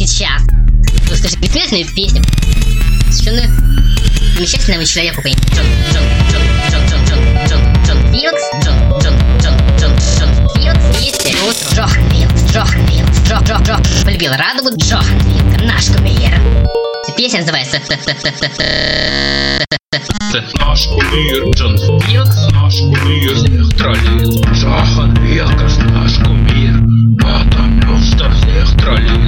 сейчас вы услышите бессмертную песню, посвященную замечательному человеку по имени Джон Филдс. Есть Джохан Филдс полюбил радугу Джохан Филдс, наш кумир. Песня называется Наш кумир Джон Филдс, наш кумир всех троллит. Джохан Филдс, наш кумир, потому что всех троллит.